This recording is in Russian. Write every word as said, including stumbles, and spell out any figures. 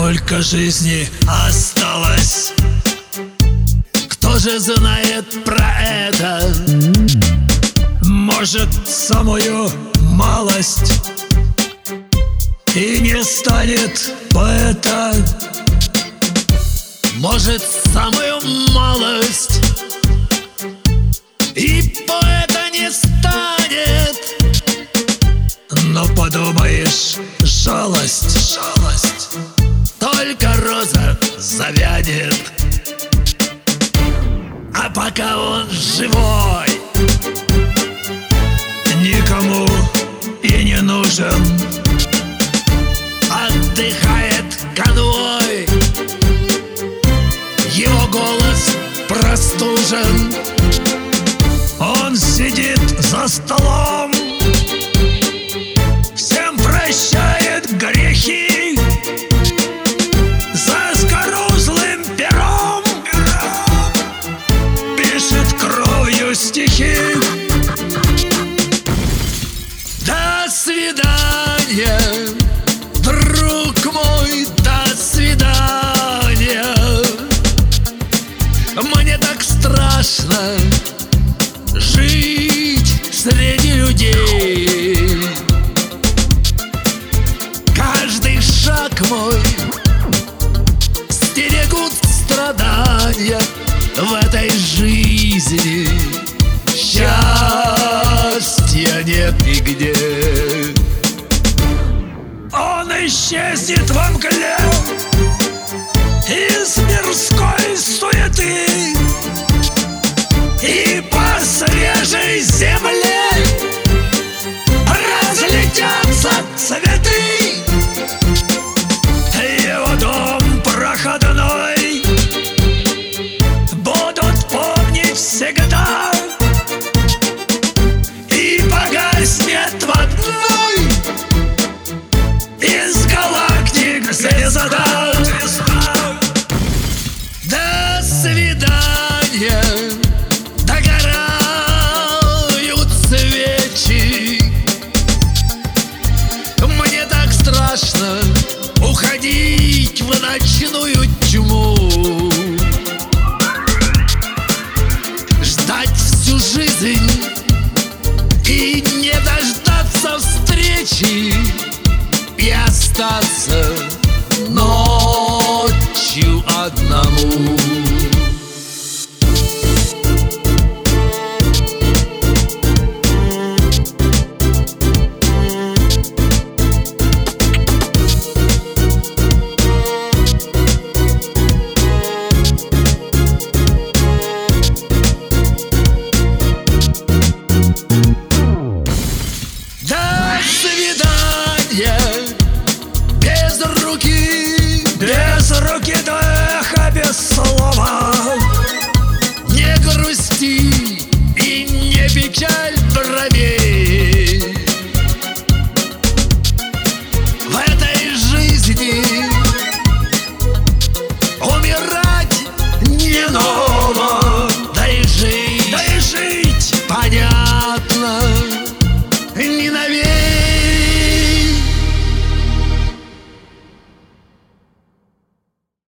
Сколько жизни осталось? Кто же знает про это? Может, самую малость и не станет поэта. Может, самую малость и поэта не станет. Но подумаешь, жалость, жалость, только роза завянет. А пока он живой, никому и не нужен. Отдыхает конвой, его голос простужен. Он сидит за столом, всем прощает грехи, за скорузлым пером пишет кровью стихи. До свидания, друг мой, до свидания. Мне так страшно жить среди людей. Каждый шаг мой стерегут страдания в этой жизни. Счастья нет нигде. Он исчезнет во мгле из мирской суеты, и по свежей земле разлетятся цветы. Его дом проходной будут помнить всегда, и погаснет в одной из галактик звезда. До свидания,